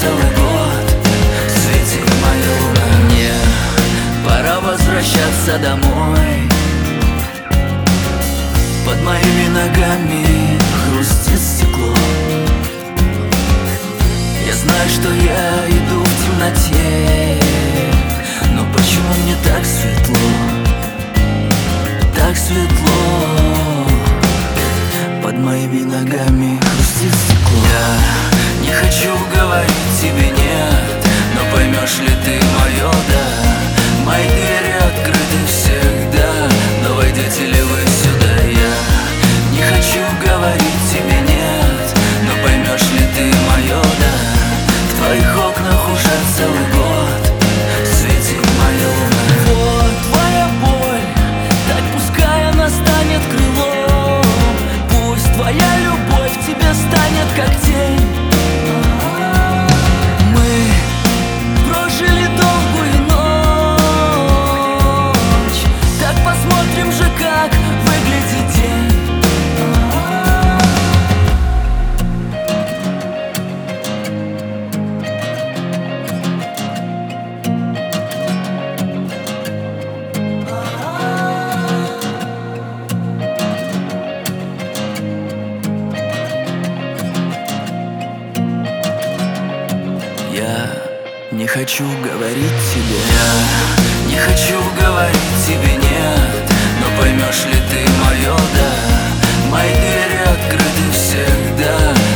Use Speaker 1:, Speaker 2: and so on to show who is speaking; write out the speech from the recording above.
Speaker 1: целый год светит моя луна. Мне пора возвращаться домой. Под моими ногами хрустит стекло. Я знаю, что я иду в темноте, но почему мне так светло? Так светло. Под моими ногами хрустит стекло. Я не хочу говорить тебе нет, но поймешь ли ты мое да? Мои двери открыты всегда, но войдете ли вы сюда? Я не хочу говорить тебе нет, но поймешь ли ты мое да? В твоих окнах уже целый год светит моя луна. Вот твоя боль, так пускай она станет крылом. Пусть твоя любовь тебе станет как тень. Мы прожили долгую ночь, так посмотрим же, как выглядит день. Я не хочу говорить тебе, я не хочу говорить тебе нет, но поймешь ли ты мое да? Мои двери открыты всегда,